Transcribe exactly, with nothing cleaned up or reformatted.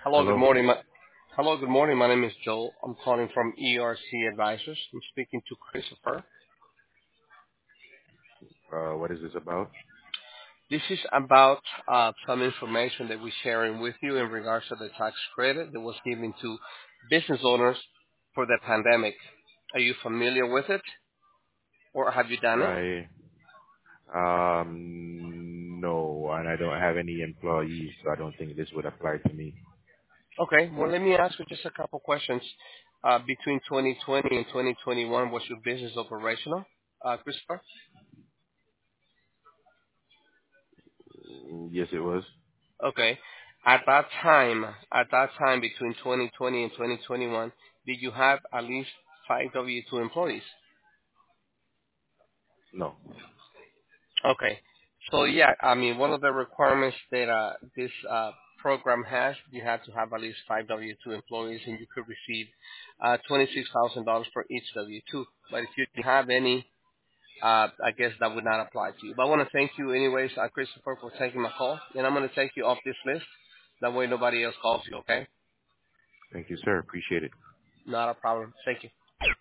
Hello, good Hello. morning. My, hello, good morning. My name is Joel. I'm calling from E R C Advisors. I'm speaking to Christopher. Uh, what is this about? This is about uh, some information that we're sharing with you in regards to the tax credit that was given to business owners for the pandemic. Are you familiar with it, or have you done it? I um no, and I don't have any employees, so I don't think this would apply to me. Okay. Well, let me ask you just a couple questions. Uh, between twenty twenty and twenty twenty-one, was your business operational, uh, Christopher? Mm, Yes, it was. Okay. At that time, at that time between twenty twenty and twenty twenty-one, did you have at least five W two employees? No. Okay. So yeah, I mean, one of the requirements that uh, this uh, program has, you have to have at least five W two employees, and you could receive uh, twenty-six thousand dollars for each W two. But if you didn't have any, uh, I guess that would not apply to you. But I want to thank you anyways, uh, Christopher, for taking my call, and I'm going to take you off this list. That way nobody else calls you, okay? Thank you, sir. Appreciate it. Not a problem. Thank you.